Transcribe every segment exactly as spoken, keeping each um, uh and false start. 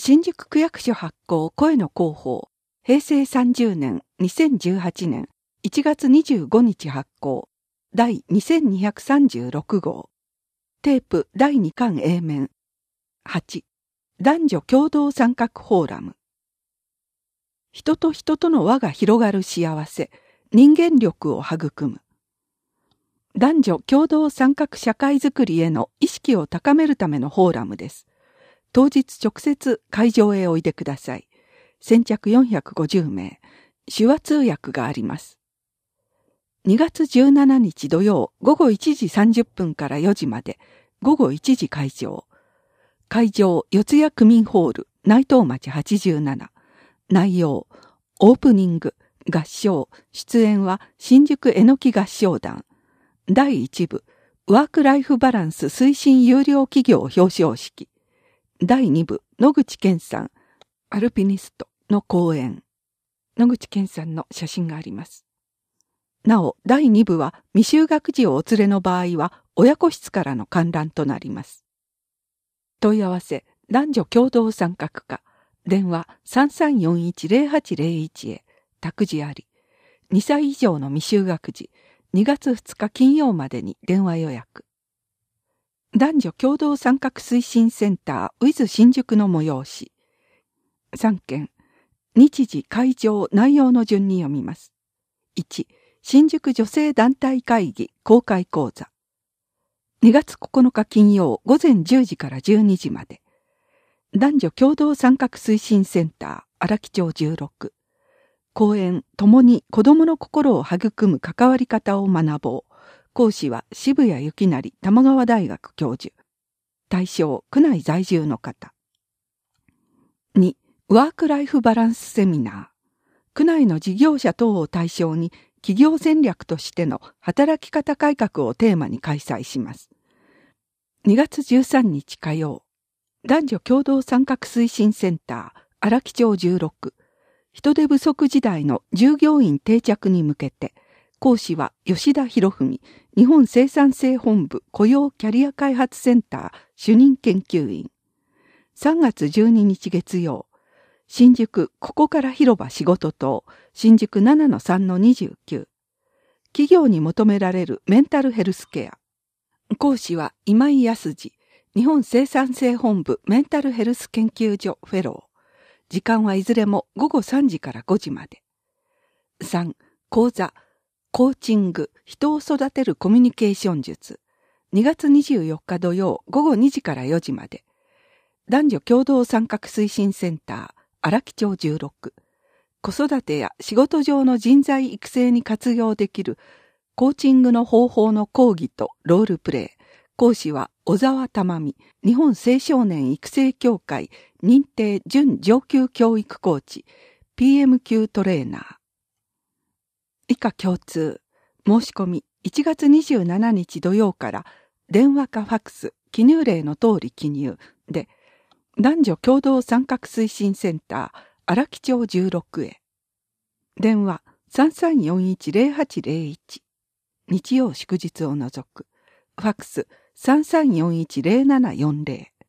新宿区役所発行声の広報、平成さんじゅうねんにせんじゅうはちねんいちがつにじゅうごにち発行、第にせんにひゃくさんじゅうろくごう、テープだいにかん A 面、はち、男女共同参画フォーラム。人と人との輪が広がる幸せ、人間力を育む。男女共同参画社会づくりへの意識を高めるためのフォーラムです。当日直接会場へおいでください。先着よんひゃくごじゅうめい、手話通訳があります。にがつじゅうしちにち土曜ごごいちじさんじゅっぷんからよじまで、ごごいちじ開場。会場四谷区民ホール、内藤町はちじゅうなな。内容、オープニング、合唱、出演は新宿えのき合唱団。だいいち部、ワークライフバランス推進有料企業表彰式。だいに部、野口健さん、アルピニストの講演。野口健さんの写真があります。なお、だいに部は未就学児をお連れの場合は親子室からの観覧となります。問い合わせ、男女共同参画課、電話 さんさんよんいちゼロはちゼロいち へ、託児あり。にさい以上の未就学児、にがつふつか金曜までに電話予約。男女共同参画推進センター with 新宿の催し。さんけん、日時、会場、内容の順に読みます。いち、新宿女性団体会議公開講座。にがつここのか金曜午前じゅうじからじゅうにじまで。男女共同参画推進センター荒木町じゅうろく。講演、共に子供の心を育む関わり方を学ぼう。講師は渋谷幸成玉川大学教授。対象、区内在住の方。に、ワークライフバランスセミナー。区内の事業者等を対象に企業戦略としての働き方改革をテーマに開催します。にがつじゅうさんにち火曜。男女共同参画推進センター荒木町じゅうろく。人手不足時代の従業員定着に向けて、講師は吉田博文、日本生産性本部雇用キャリア開発センター主任研究員。さんがつじゅうににち月曜、新宿ここから広場仕事棟、新宿 ななのさんのにじゅうきゅう。企業に求められるメンタルヘルスケア。講師は今井康二、日本生産性本部メンタルヘルス研究所フェロー。時間はいずれもごごさんじからごじまで。さん、講座、コーチング、人を育てるコミュニケーション術。にがつにじゅうよっか土曜ごごにじからよじまで。男女共同参画推進センター、荒木町じゅうろく。子育てや仕事上の人材育成に活用できるコーチングの方法の講義とロールプレイ。講師は小沢珠美、日本青少年育成協会認定準上級教育コーチ、ピーエム 級トレーナー。以下共通。申し込みいちがつにじゅうしちにち土曜から電話かファックス、記入例の通り記入で、男女共同参画推進センター荒木町じゅうろくへ。電話 さんさんよんいちゼロはちゼロいち。日曜祝日を除く。ファックス さんさんよんいちゼロななよんゼロ。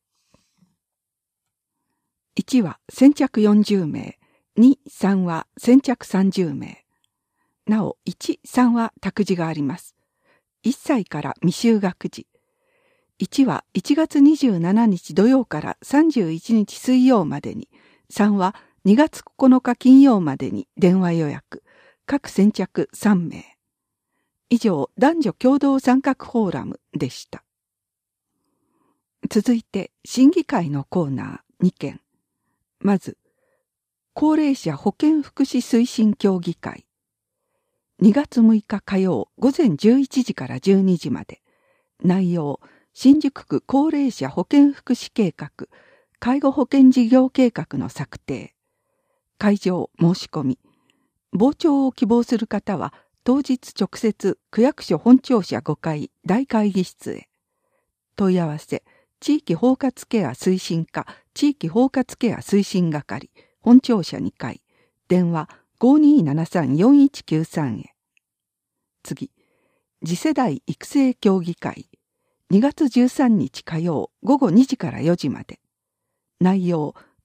いちは先着よんじゅうめい、に、さんは先着さんじゅうめい。なお、いち、さんは託児があります。いっさいから未就学児。いちはいちがつにじゅうしちにち土曜からさんじゅういちにち水曜までに、さんはにがつここのか金曜までに電話予約。各先着さんめい。以上、男女共同参画フォーラムでした。続いて、審議会のコーナーにけん。まず、高齢者保健福祉推進協議会。にがつむいか火曜午前じゅういちじからじゅうにじまで。内容、新宿区高齢者保健福祉計画、介護保険事業計画の策定。会場申し込み。傍聴を希望する方は、当日直接区役所本庁舎ごかい大会議室へ。問い合わせ、地域包括ケア推進課地域包括ケア推進係本庁舎にかい電話 ごにーななさんよんいちきゅうさん へ。次、次世代育成協議会にがつじゅうさんにち火曜ごごにじからよじまで。内容、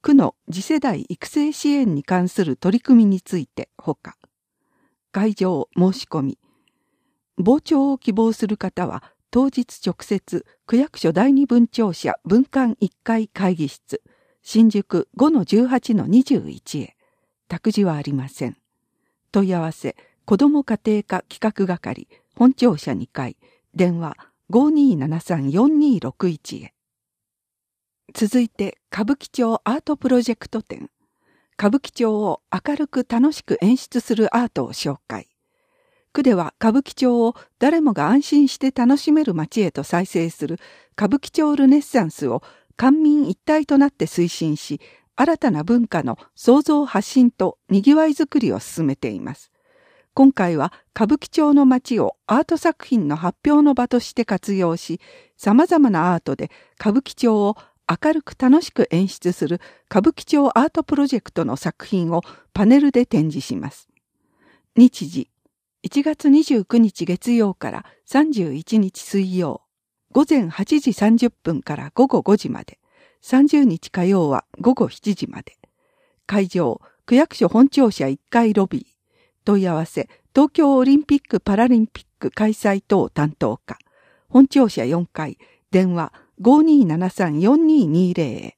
区の次世代育成支援に関する取り組みについてほか、会場申し込み、傍聴を希望する方は当日直接区役所第二分庁舎分館いっかい会議室新宿 ごのじゅうはちのにじゅういち へ。託児はありません。問い合わせ子ども家庭科企画係本庁舎にかい電話 ごーにーななさんよんにーろくいち へ。続いて歌舞伎町アートプロジェクト展。歌舞伎町を明るく楽しく演出するアートを紹介。区では歌舞伎町を誰もが安心して楽しめる街へと再生する歌舞伎町ルネッサンスを官民一体となって推進し、新たな文化の創造発信と賑わいづくりを進めています。今回は歌舞伎町の街をアート作品の発表の場として活用し、様々なアートで歌舞伎町を明るく楽しく演出する歌舞伎町アートプロジェクトの作品をパネルで展示します。日時いちがつにじゅうくにち月曜からさんじゅういちにち水曜、ごぜんはちじさんじゅっぷんからごごごじまで、さんじゅうにち火曜はごごしちじまで。会場、区役所本庁舎いっかいロビー。問い合わせ、東京オリンピック・パラリンピック開催等担当課。本庁舎よんかい、電話 ごーにーななさんよんにーにーぜろ へ。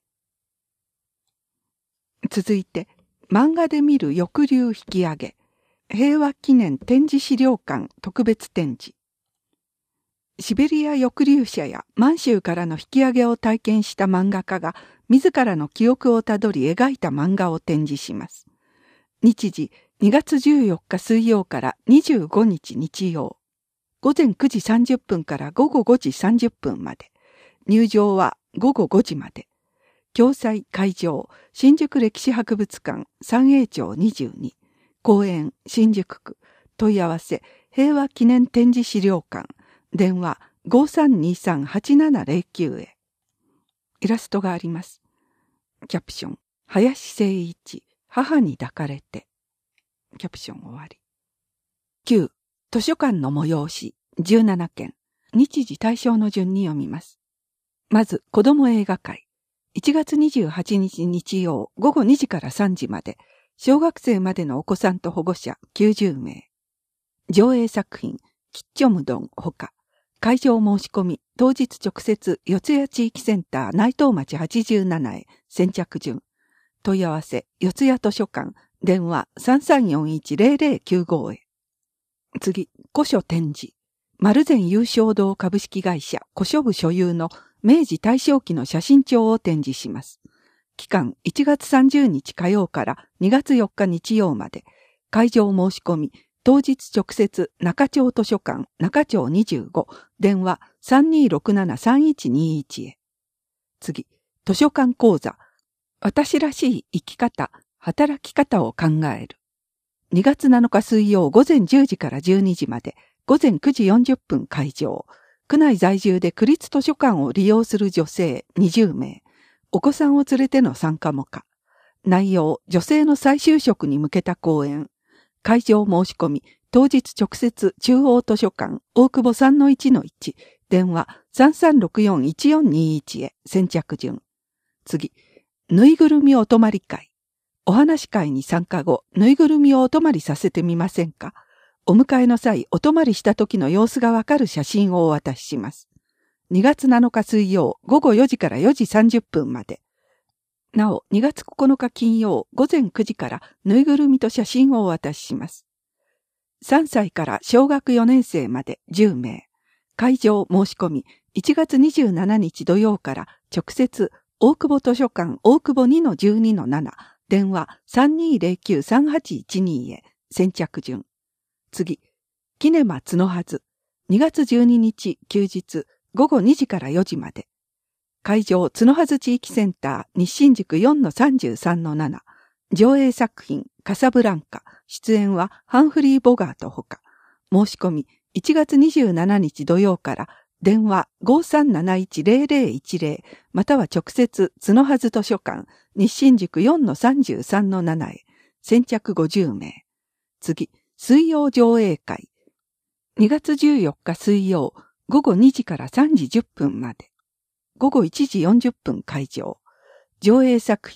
続いて、漫画で見る翼竜引き上げ。平和記念展示資料館特別展示。シベリア抑留者や満州からの引き上げを体験した漫画家が自らの記憶をたどり描いた漫画を展示します。日時にがつじゅうよっか水曜からにじゅうごにち日曜。ごぜんくじさんじゅっぷんからごごごじさんじゅっぷんまで。入場はごごごじまで。共催会場、新宿歴史博物館三栄町にじゅうに。公園新宿区。問い合わせ平和記念展示資料館。電話 ごーさんにーさんはちななぜろきゅう へ。イラストがあります。キャプション、林誠一、母に抱かれて。キャプション終わり。きゅう、図書館の催し、じゅうななけん。日時対象の順に読みます。まず、子ども映画会。いちがつにじゅうはちにち日曜ごごにじからさんじまで、小学生までのお子さんと保護者きゅうじゅうめい。上映作品、キッチョムドンほか。会場申し込み、当日直接、四谷地域センター内藤町はちじゅうななへ、先着順。問い合わせ、四谷図書館、電話 さんさんよんいちぜろぜろきゅうご へ。次、古書展示。丸善優勝堂株式会社古書部所有の明治大正期の写真帳を展示します。期間いちがつさんじゅうにち火曜からにがつよっか日曜まで。会場申し込み、当日直接中町図書館中町にじゅうご電話 さんにーろくななさんいちにいち へ。次、図書館講座。私らしい生き方、働き方を考える。にがつなのか水曜ごぜんじゅうじからじゅうにじまで、ごぜんくじよんじゅっぷん会場。区内在住で区立図書館を利用する女性にじゅうめい。お子さんを連れての参加も可。内容、女性の再就職に向けた講演。会場申し込み、当日直接中央図書館大久保 さんのいちのいち、電話 さんさんろくよんいちよんにいち へ、先着順。次、ぬいぐるみお泊まり会。お話会に参加後、ぬいぐるみをお泊まりさせてみませんか？お迎えの際、お泊まりした時の様子がわかる写真をお渡しします。にがつなのか水曜ごごよじからよじさんじゅっぷんまで。なお、にがつここのか金曜ごぜんくじからぬいぐるみと写真をお渡しします。さんさいから小学よねんせいまでじゅうめい。会場申し込み、いちがつにじゅうしちにち土曜から直接大久保図書館大久保 にのじゅうにのなな、電話 さんにーぜろきゅうさんはちいちに へ、先着順。次、キネマつのはず。にがつじゅうににち休日ごごにじからよじまで。会場つのはず地域センター西新宿 よんのさんじゅうさんのなな。上映作品カサブランカ。出演はハンフリー・ボガートほか。申し込みいちがつにじゅうしちにち土曜から電話 ごーさんなないちぜろぜろいちぜろ または直接つのはず図書館西新宿 よんのさんじゅうさんのなな へ。先着ごじゅうめい。次、水曜上映会。にがつじゅうよっか水曜ごごにじからさんじじゅっぷんまで。ごごいちじよんじゅっぷん会場。上映作品、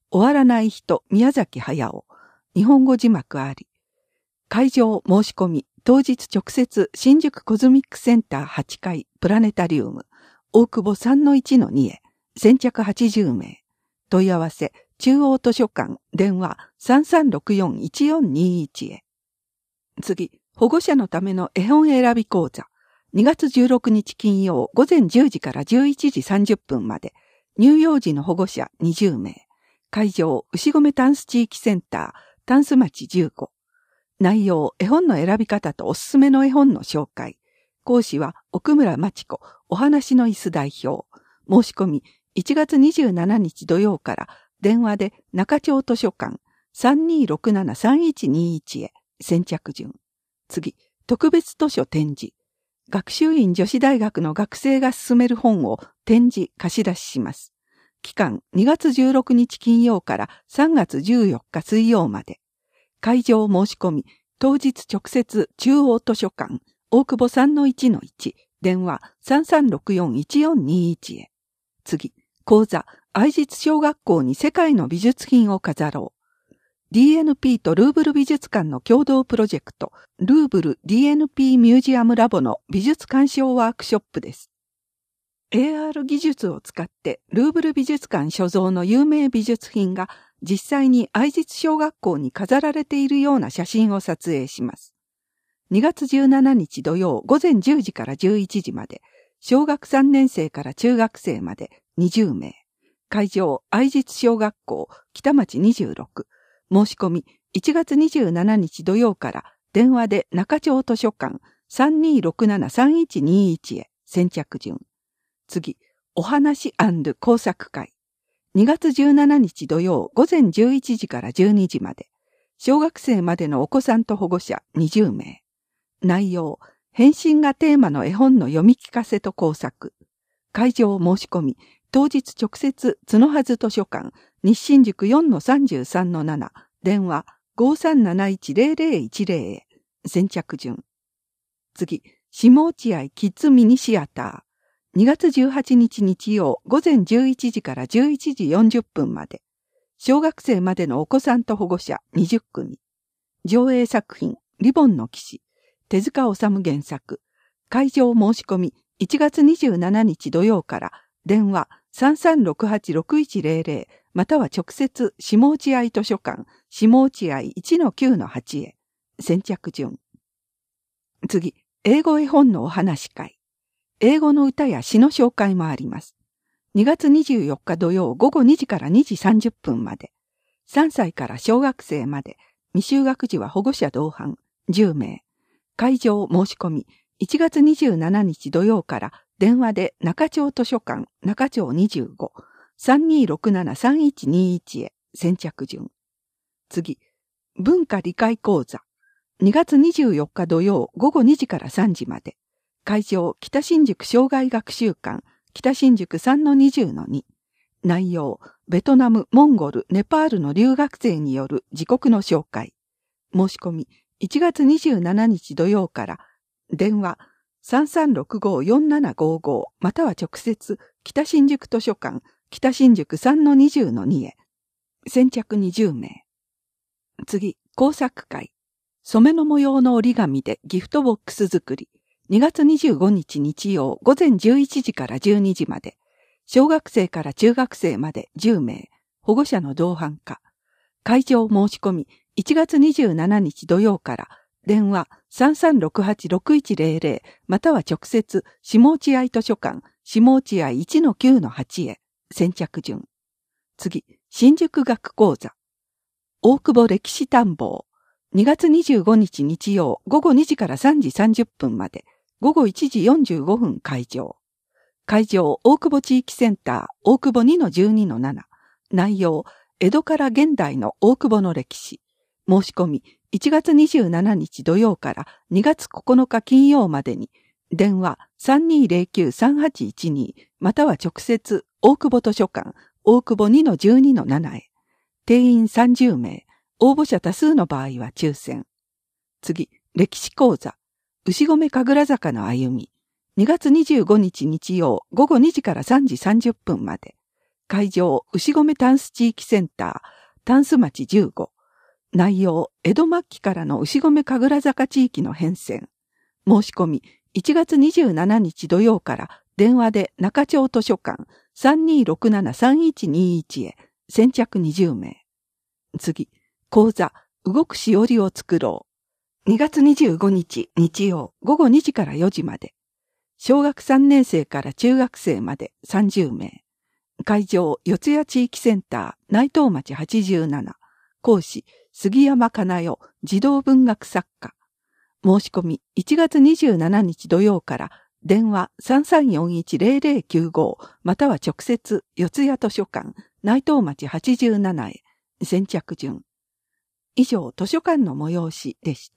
終わらない人宮崎駿。日本語字幕あり。会場申し込み、当日直接新宿コズミックセンターはちかいプラネタリウム、大久保 さんのいちのに へ、先着はちじゅうめい。問い合わせ、中央図書館、電話 さんさんろくよんいちよんにいち へ。次、保護者のための絵本選び講座。にがつじゅうろくにち金曜午前じゅうじからじゅういちじさんじゅっぷんまで、乳幼児の保護者にじゅうめい。会場、牛込タンス地域センター、タンス町じゅうご。内容、絵本の選び方とおすすめの絵本の紹介。講師は奥村真知子、お話の椅子代表。申し込み、いちがつにじゅうしちにち土曜から電話で中町図書館 さんにーろくななさんいちにいち へ先着順。次、特別図書展示。学習院女子大学の学生が進める本を展示貸し出しします。期間にがつじゅうろくにち金曜からさんがつじゅうよっか水曜まで。会場申し込み、当日直接中央図書館、大久保 さんのいちのいち、電話 さんさんろくよんいちよんにいち へ。次、講座、愛実小学校に世界の美術品を飾ろう。ディーエヌピー とルーブル美術館の共同プロジェクト、ルーブル ディーエヌピー ミュージアムラボの美術鑑賞ワークショップです。エーアール 技術を使ってルーブル美術館所蔵の有名美術品が実際に愛実小学校に飾られているような写真を撮影します。にがつじゅうしちにち土曜午前じゅうじからじゅういちじまで、小学さんねんせいから中学生までにじゅうめい。会場愛実小学校北町にじゅうろく。申し込みいちがつにじゅうしちにち土曜から電話で中町図書館 さんにーろくななさんいちにいち へ先着順。次、お話&工作会。にがつじゅうしちにち土曜午前じゅういちじからじゅうにじまで。小学生までのお子さんと保護者にじゅうめい。内容、返信がテーマの絵本の読み聞かせと工作。会場申し込み、当日直接角はず図書館、日新宿 よんのさんじゅうさんのなな、電話 ごさんなないちぜろぜろいちぜろ へ、先着順。次、下落合キッズミニシアター。にがつじゅうはちにち日曜午前じゅういちじからじゅういちじよんじゅっぷんまで。小学生までのお子さんと保護者にじゅっくみ。上映作品、リボンの騎士。手塚治虫原作。会場申し込みいちがつにじゅうしちにち土曜から電話 さんさんろくはちろくいちぜろぜろ または直接下落合図書館下落合 いちのきゅうのはち へ先着順。次、英語絵本のお話会。英語の歌や詩の紹介もあります。にがつにじゅうよっか土曜午後にじからにじさんじゅっぷんまで。さんさいから小学生まで。未就学児は保護者同伴じゅうめい。会場申し込みいちがつにじゅうしちにち土曜から電話で中町図書館中町にじゅうご さんにーろくななさんいちにいち へ先着順。次、文化理解講座。にがつにじゅうよっか土曜午後にじからさんじまで。会場北新宿障害学習館北新宿 さんのにじゅうのに。内容、ベトナム、モンゴル、ネパールの留学生による自国の紹介。申し込みいちがつにじゅうしちにち土曜から電話 さんさんろくごよんななごご または直接北新宿図書館北新宿 さんのにじゅうのに へ先着にじゅうめい。次、工作会。染めの模様の折り紙でギフトボックス作り。にがつにじゅうごにち日曜午前じゅういちじからじゅうにじまで。小学生から中学生までじゅうめい。保護者の同伴か。会場申し込みいちがつにじゅうしちにち土曜から電話 さんさんろくはちろくいちぜろぜろ または直接下落合図書館下落合 いちのきゅうのはち へ先着順。次、新宿学講座。大久保歴史探訪。にがつにじゅうごにち日曜午後にじからさんじさんじゅっぷんまで。午後いちじよんじゅうごふん会場。会場大久保地域センター大久保 にのじゅうにのなな。内容、江戸から現代の大久保の歴史。申し込みいちがつにじゅうしちにち土曜からにがつここのか金曜までに電話 さんにーぜろきゅうさんはちいちに または直接大久保図書館大久保 にのじゅうにのなな へ。定員さんじゅうめい。応募者多数の場合は抽選。次、歴史講座。牛込神楽坂の歩み。にがつにじゅうごにち日曜午後にじからさんじさんじゅっぷんまで。 会場、牛込タンス地域センター、タンス町じゅうご。内容、江戸末期からの牛込神楽坂地域の変遷。申し込み、いちがつにじゅうしちにち土曜から電話で中町図書館 さんにーろくななさんいちにいち へ先着にじゅうめい。次、講座、動くしおりを作ろう。にがつにじゅうごにち日曜ごごにじからよじまで。小学さんねん生から中学生までさんじゅうめい。会場、四谷地域センター、内藤町はちじゅうなな。講師、杉山かなよ、児童文学作家。申し込み、いちがつにじゅうしちにち土曜から電話 さんさんよんいちゼロゼロきゅうご または直接、四谷図書館、内藤町はちじゅうななへ、先着順。以上、図書館の催しでした。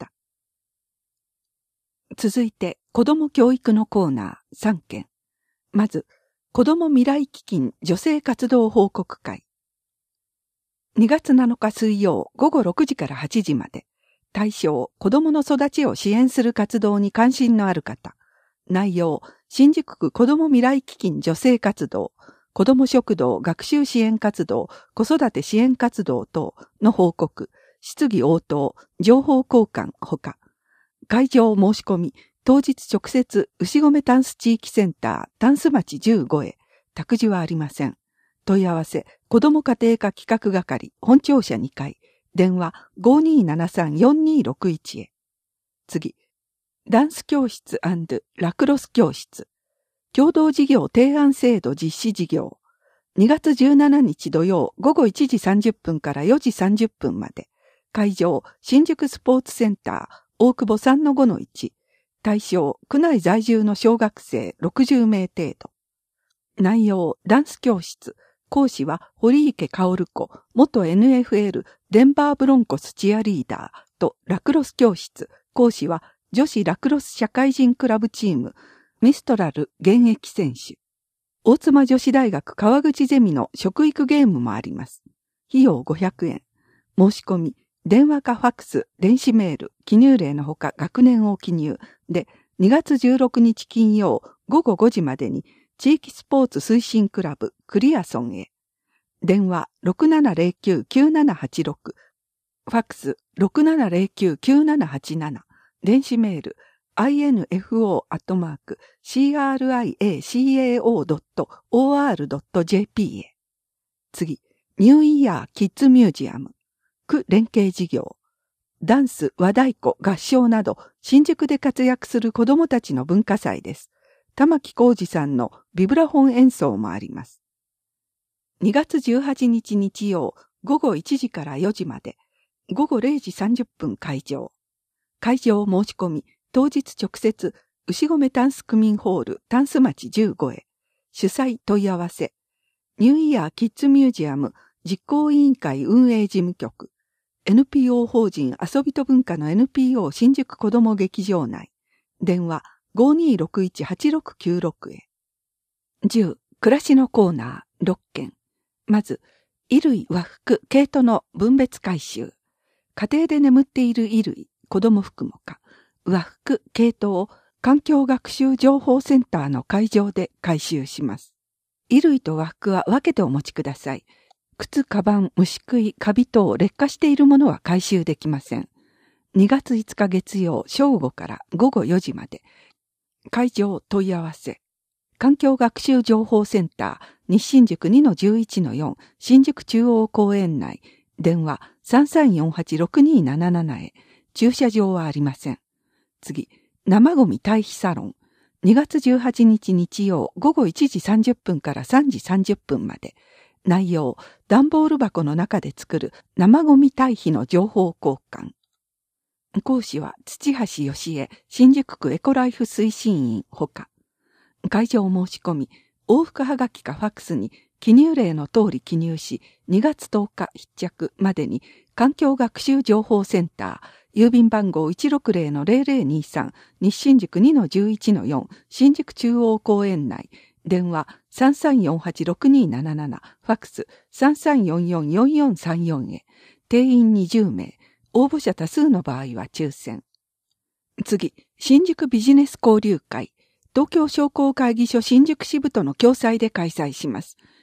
続いて、子ども教育のコーナーさんけん。まず、子ども未来基金女性活動報告会。にがつなのか水曜ごごろくじからはちじまで。対象、子どもの育ちを支援する活動に関心のある方。内容、新宿区子ども未来基金女性活動、子ども食堂学習支援活動、子育て支援活動等の報告、質疑応答、情報交換ほか。会場申し込み、当日直接、牛込タンス地域センター、タンス町じゅうごへ、託児はありません。問い合わせ、子ども家庭科企画係、本庁舎にかい、電話 ごーにーななさんよんにーろくいち へ。次、ダンス教室&ラクロス教室、共同事業提案制度実施事業、にがつじゅうしちにち土曜ごごいちじさんじゅっぷんからよじさんじゅっぷんまで、会場、新宿スポーツセンター、大久保 さんのごのいち、対象、区内在住の小学生ろくじゅうめい程度。内容、ダンス教室。講師は、堀池薫子、元 エヌエフエル、デンバーブロンコスチアリーダーとラクロス教室。講師は、女子ラクロス社会人クラブチーム、ミストラル現役選手。大妻女子大学川口ゼミの食育ゲームもあります。費用ごひゃくえん。申し込み、電話かファックス、電子メール、記入例のほか学年を記入で、にがつじゅうろくにち金曜ごごごじまでに、地域スポーツ推進クラブクリアソンへ。電話 ろくななゼロきゅうきゅうななはちろく、ファックス ろくななゼロきゅうきゅうななはちなな、電子メール アイエヌエフオー アットマーク シーアールアイエーシーエーオー ドット オーアール ドット ジェーピー へ。次、ニューイヤーキッズミュージアム、区連携事業、ダンス、和太鼓、合唱など、新宿で活躍する子どもたちの文化祭です。玉木浩二さんのビブラフォン演奏もあります。にがつじゅうはちにち日曜、ごごいちじからよじまで、ごごれいじさんじゅっぷん会場。会場申し込み、当日直接、牛込タンス区民ホール、タンス町じゅうごへ。主催問い合わせ。ニューイヤーキッズミュージアム実行委員会運営事務局。エヌピーオー 法人遊びと文化の エヌピーオー 新宿子ども劇場内。電話 ごーにーろくいちはちろくきゅうろく へ。じゅう、暮らしのコーナーろっけん。まず、衣類、和服、毛糸の分別回収。家庭で眠っている衣類、子供服もか、和服、毛糸を環境学習情報センターの会場で回収します。衣類と和服は分けてお持ちください。靴、カバン、虫食い、カビ等劣化しているものは回収できません。にがついつか月曜正午からごごよじまで。会場問い合わせ。環境学習情報センター、西新宿 にのじゅういちのよん、新宿中央公園内。電話 さんさんよんはちろくにーなななな へ。駐車場はありません。次、生ゴミ堆肥サロン。にがつじゅうはちにち日曜ごごいちじさんじゅっぷんからさんじさんじゅっぷんまで。内容、段ボール箱の中で作る生ゴミ堆肥の情報交換。講師は土橋義恵、新宿区エコライフ推進員ほか。会場申し込み、往復はがきかファックスに記入例の通り記入し、にがつとおか必着までに環境学習情報センター、郵便番号 いちろくゼロのゼロゼロにさん、西新宿 にのじゅういちのよん、新宿中央公園内。電話 さんさんよんはちろくにーなななな、ファックス さんさんよんよんよんよんさんよん へ。定員にじゅうめい。応募者多数の場合は抽選。次、新宿ビジネス交流会。東京商工会議所新宿支部との共催で開催します。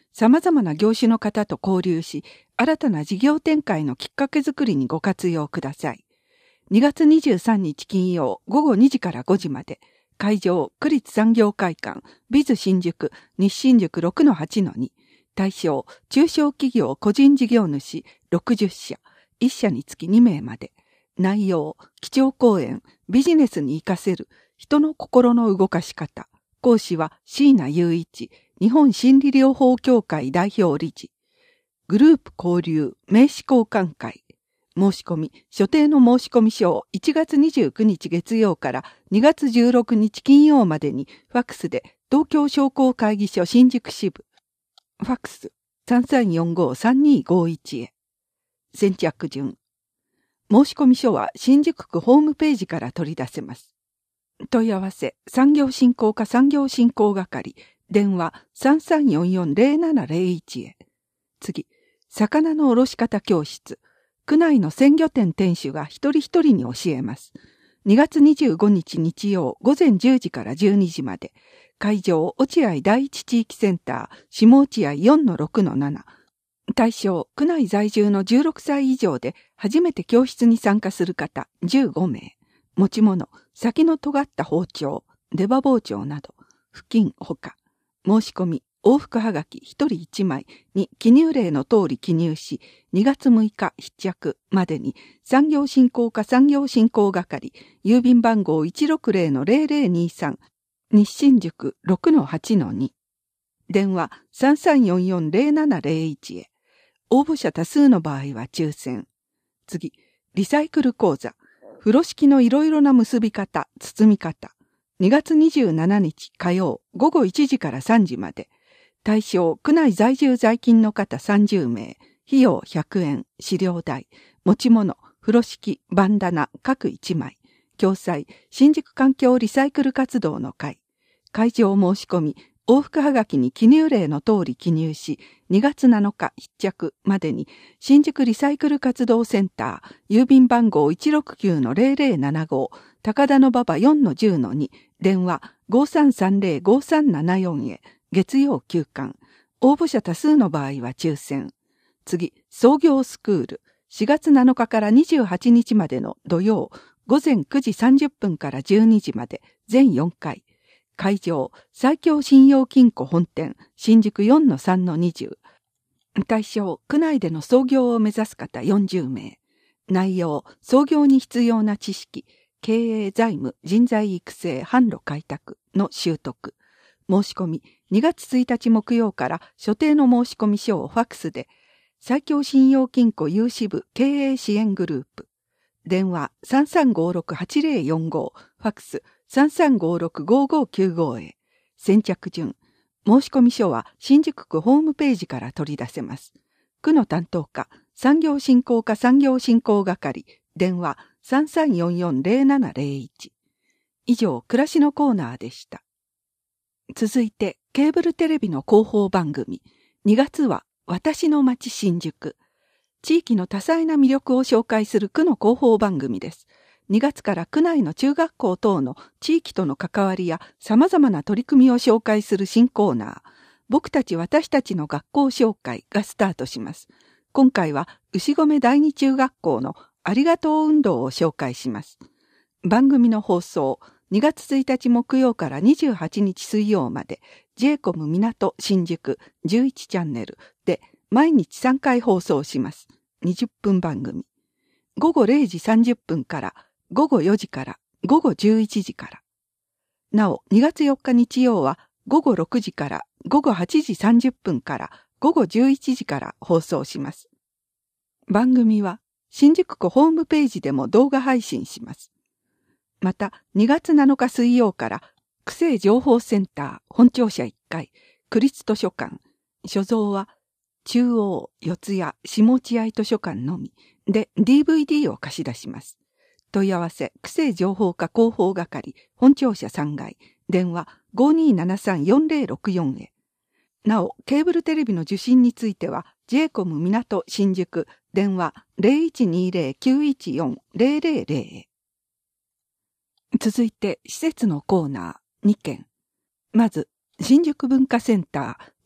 様々な業種の方と交流し、新たな事業展開のきっかけづくりにご活用ください。にがつにじゅうさんにち金曜午後にじからごじまで、会場、区立産業会館、ビズ新宿、西新宿 ろくのはちのに、対象、中小企業個人事業主ろくじゅっしゃ、いっしゃにつきにめいまで。内容、基調講演、ビジネスに活かせる人の心の動かし方。講師は椎名雄一、日本心理療法協会代表理事。グループ交流、名刺交換会。申し込み、所定の申込書をいちがつにじゅうくにち月曜からにがつじゅうろくにち金曜までにファックスで東京商工会議所新宿支部。ファックス さんさんよんごさんにごいち へ。先着順。申込書は新宿区ホームページから取り出せます。問い合わせ、産業振興課産業振興係、電話 さんさんよんよんゼロななゼロいち へ。次、魚のおろし方教室。区内の鮮魚店店主が一人一人に教えます。にがつにじゅうごにち日曜午前じゅうじからじゅうにじまで。会場、落合第一地域センター、下落合 よんのろくのなな。対象、区内在住のじゅうろくさい以上で初めて教室に参加する方じゅうごめい。持ち物、先の尖った包丁、出刃包丁など、付近ほか。申し込み、往復はがきひとりいちまいに記入例の通り記入し、にがつむいか必着までに産業振興課産業振興係、郵便番号 いちろくゼロのゼロゼロにさん、西新宿 ろくのはちのに。電話 さんさんよんよんゼロななゼロいち へ。応募者多数の場合は抽選。次、リサイクル講座。風呂敷のいろいろな結び方、包み方。にがつにじゅうしちにち火曜午後いちじからさんじまで。対象、区内在住在勤の方さんじゅうめい。費用ひゃくえん、飼料代。持ち物、風呂敷、バンダナ、各いちまい。共催、新宿環境リサイクル活動の会。会場申し込み、往復はがきに記入例の通り記入し、にがつなのか必着までに、新宿リサイクル活動センター、郵便番号 いちろくきゅうのゼロゼロななご、高田馬場 よんのじゅうのに、電話 ごさんさんゼロごさんななよん へ、月曜休館。応募者多数の場合は抽選。次、創業スクール。しがつなのかからにじゅうはちにちまでの土曜、ごぜんくじさんじゅっぷんからじゅうにじまで、全よんかい。会場、最強信用金庫本店、新宿 よんのさんのにじゅう。対象、区内での創業を目指す方よんじゅうめい。内容、創業に必要な知識、経営財務、人材育成、販路開拓の習得。申し込み、にがつついたち木曜から所定の申込書をファックスで、最強信用金庫有志部経営支援グループ。電話 さんさんごろくはちゼロよんご、ファックス さんさんごろくごごきゅうご へ。先着順。申込書は新宿区ホームページから取り出せます。区の担当課、産業振興課産業振興係、電話 さんさんよんよんゼロななゼロいち。以上、暮らしのコーナーでした。続いて、ケーブルテレビの広報番組。にがつは、私の街新宿。地域の多彩な魅力を紹介する区の広報番組です。にがつから区内の中学校等の地域との関わりや様々な取り組みを紹介する新コーナー、僕たち私たちの学校紹介がスタートします。今回は牛込第二中学校のありがとう運動を紹介します。番組の放送、にがつついたち木曜からにじゅうはちにち水曜まで ジェイコム 港新宿じゅういちチャンネルで毎日さんかい放送します。にじゅっぷん番組。ごごれいじさんじゅっぷんからごごよじからごごじゅういちじから。なお、にがつよっか日曜はごごろくじからごごはちじさんじゅっぷんからごごじゅういちじから放送します。番組は新宿区ホームページでも動画配信します。また、にがつなのか水曜から、区政情報センター本庁舎いっかい、区立図書館、所蔵は、中央、四谷、下落合図書館のみで ディーブイディー を貸し出します。問い合わせ、区政情報課広報係、本庁舎さんがい、電話 ごにーななさんよんゼロろくよん へ。なお、ケーブルテレビの受信については、ジェイコム 港新宿、電話 ゼロいちにゼロきゅういちよんゼロゼロゼロ へ。続いて、施設のコーナーにけん。まず、新宿文化センター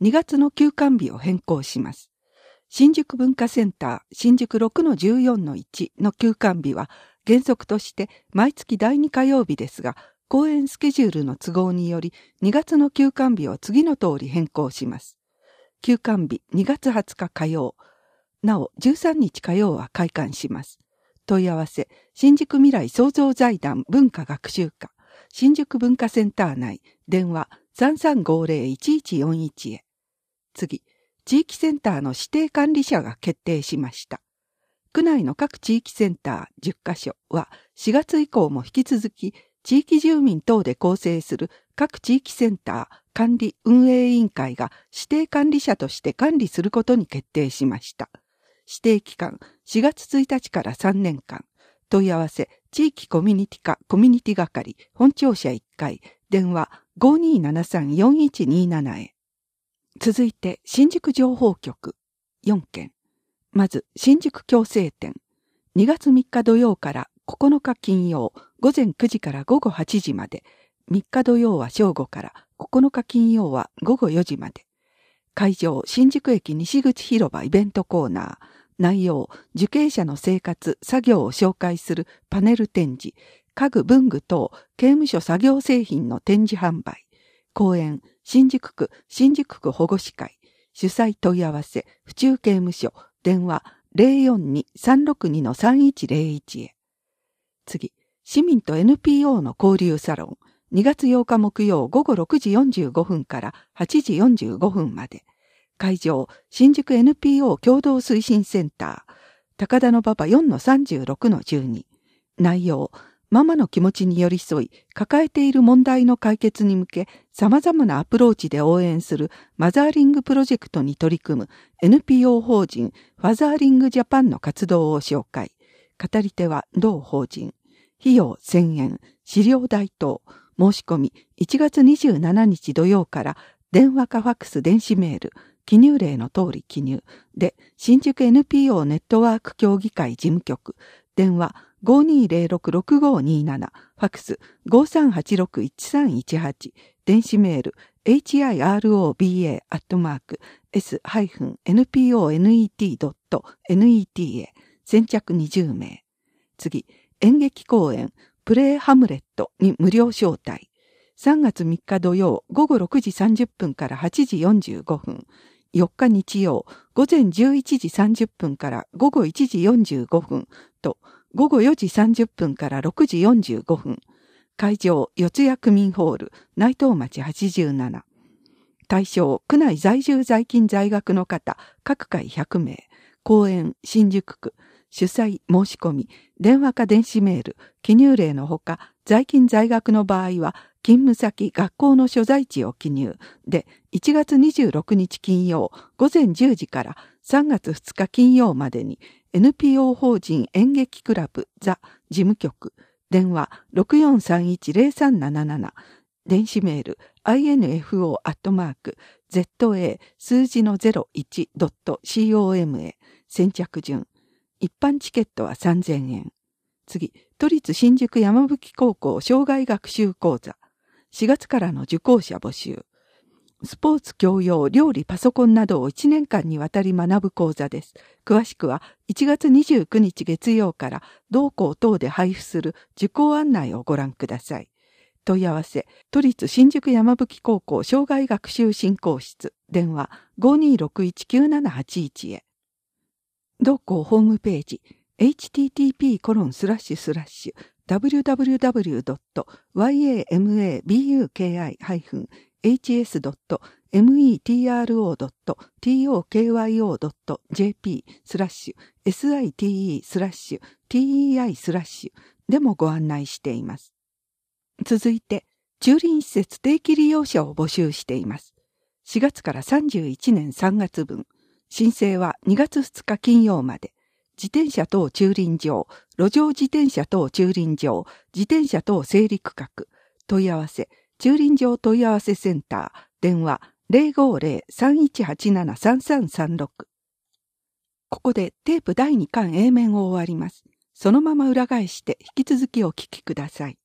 にがつの休館日を変更します。新宿文化センター新宿 ろくのじゅうよんのいち の休館日は原則として毎月だいに火曜日ですが、公演スケジュールの都合によりにがつの休館日を次の通り変更します。休館日にがつはつか火曜、なおじゅうさんにち火曜は開館します。問い合わせ、新宿未来創造財団文化学習課、新宿文化センター内、電話 さんさんごゼロいちいちよんいち へ。次、地域センターの指定管理者が決定しました。区内の各地域センターじゅっかしょはしがつ以降も引き続き地域住民等で構成する各地域センター管理運営委員会が指定管理者として管理することに決定しました。指定期間しがつついたちからさんねんかん。問い合わせ、地域コミュニティ課コミュニティ係本庁舎いっかい、電話 ごにーななさんよんいちにーなな へ。続いて新宿情報局よんけん。まず新宿共生展。にがつみっか土曜からここのか金曜ごぜんくじからごごはちじまで。みっか土曜は正午からここのか金曜はごごよじまで。会場新宿駅西口広場イベントコーナー。内容受刑者の生活作業を紹介するパネル展示。家具文具等刑務所作業製品の展示販売。公演新宿区新宿区保護司会。主催問い合わせ府中刑務所電話 ゼロよんにさんろくにのさんいちゼロいち へ。次、市民と エヌピーオー の交流サロン。にがつようか木曜ごごろくじよんじゅうごふんからはちじよんじゅうごふんまで。会場、新宿 エヌピーオー 共同推進センター。高田馬場 よんのさんじゅうろくのじゅうに。内容、ママの気持ちに寄り添い、抱えている問題の解決に向け、様々なアプローチで応援するマザーリングプロジェクトに取り組む エヌピーオー 法人ファザーリングジャパンの活動を紹介。語り手は同法人。費用せんえん、資料代等。申し込みいちがつにじゅうしちにち土曜から電話かファックス電子メール、記入例の通り記入で、新宿 エヌピーオー ネットワーク協議会事務局、電話 ごにーゼロろくろくごにーなな、ファックス ごさんはちろくいちさんいちはち、電子メール エイチアイアールオービーエー アットマーク エス エヌピーオーネット ドット ネット へ、先着にじゅうめい。次、演劇公演、プレイハムレットに無料招待。さんがつみっか土曜ごごろくじさんじゅっぷんからはちじよんじゅうごふん。よっか日曜ごぜんじゅういちじさんじゅっぷんからごごいちじよんじゅうごふんとごごよじさんじゅっぷんからろくじよんじゅうごふん。会場四谷区民ホール内藤町はちじゅうなな。対象区内在住在勤在学の方各回ひゃくめい。公演新宿区。主催申し込み電話か電子メール記入例のほか在勤在学の場合は勤務先学校の所在地を記入でいちがつにじゅうろくにち金曜ごぜんじゅうじからさんがつふつか金曜までに エヌピーオー 法人演劇クラブザ事務局電話 ろくよんさんいちゼロさんなななな 電子メール アイエヌエフオー アットマーク ゼットエー 数字の ゼロいち ドット コム へ先着順一般チケットはさんぜんえん。次、都立新宿山吹高校障害学習講座。しがつからの受講者募集。スポーツ教養、料理、パソコンなどをいちねんかんにわたり学ぶ講座です。詳しくはいちがつにじゅうくにち月曜から同校等で配布する受講案内をご覧ください。問い合わせ、都立新宿山吹高校障害学習振興室。電話 ごにーろくいちきゅうななはちいち へ。同校ホームページ エイチティーティーピーコロンスラッシュスラッシュダブリューダブリューダブリュードットワイエーエムエービーユーケーアイハイフンエイチエスドットメトロドットトクヨドットジェーピースラッシュエスアイティーイースラッシュティーイーアイスラッシュでもご案内しています。続いて、駐輪施設定期利用者を募集しています。しがつからさんじゅういちねんさんがつぶん。申請はにがつふつか金曜まで。自転車等駐輪場、路上自転車等駐輪場、自転車等整理区画。問い合わせ、駐輪場問い合わせセンター、電話 ゼロごゼロ さんいちはちなな さんさんさんろく。ここでテープだいにかん A 面を終わります。そのまま裏返して引き続きお聞きください。